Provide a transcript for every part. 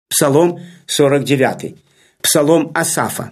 Псалом 49. Псалом Асафа.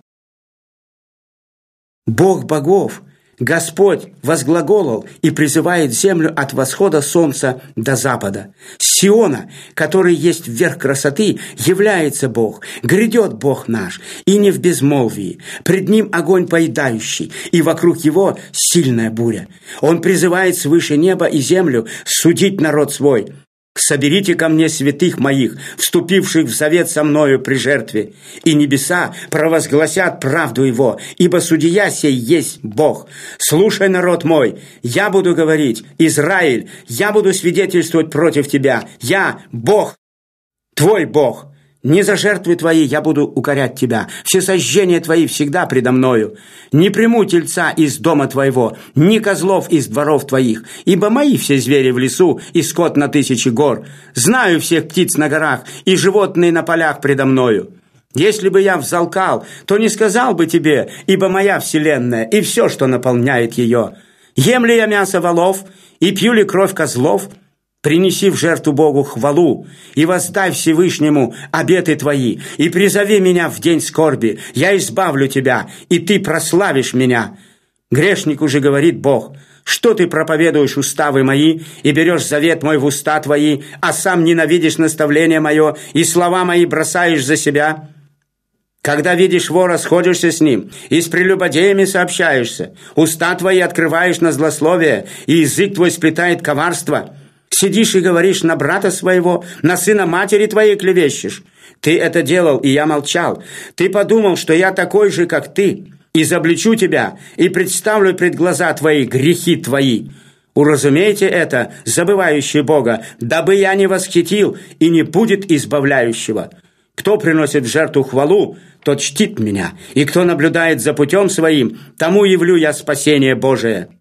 Бог богов, Господь возглаголал и призывает землю от восхода солнца до запада. С Сиона, который есть верх красоты, является Бог, грядет Бог наш, и не в безмолвии. Пред Ним огонь поедающий, и вокруг Его сильная буря. Он призывает свыше неба и землю судить народ свой. «Соберите ко мне святых моих, вступивших в завет со мною при жертве, и небеса провозгласят правду его, ибо судья сей есть Бог. Слушай, народ мой, я буду говорить, Израиль, я буду свидетельствовать против тебя, я Бог, твой Бог». Не за жертвы твои я буду укорять тебя, все сожжения твои всегда предо мною. Не приму тельца из дома твоего, ни козлов из дворов твоих, ибо мои все звери в лесу и скот на 1000 гор. Знаю всех птиц на горах и животные на полях предо мною. Если бы я взалкал, то не сказал бы тебе, ибо моя вселенная и все, что наполняет ее. Ем ли я мясо волов и пью ли кровь козлов? Принеси в жертву Богу хвалу, и воздай Всевышнему обеты твои, и призови меня в день скорби, я избавлю тебя, и ты прославишь меня. Грешнику же говорит Бог: что ты проповедуешь уставы мои, и берешь завет мой в уста твои, а сам ненавидишь наставление мое, и слова мои бросаешь за себя? Когда видишь вора, сходишься с ним, и с прелюбодеями сообщаешься, уста твои открываешь на злословие, и язык твой сплетает коварство. Сидишь и говоришь на брата своего, на сына матери твоей клевещешь. Ты это делал, и я молчал. Ты подумал, что я такой же, как ты. Изобличу тебя и представлю пред глаза твои грехи твои. Уразумейте это, забывающие Бога, дабы я не восхитил, и не будет избавляющего. Кто приносит в жертву хвалу, тот чтит меня, и кто наблюдает за путем своим, тому явлю я спасение Божие».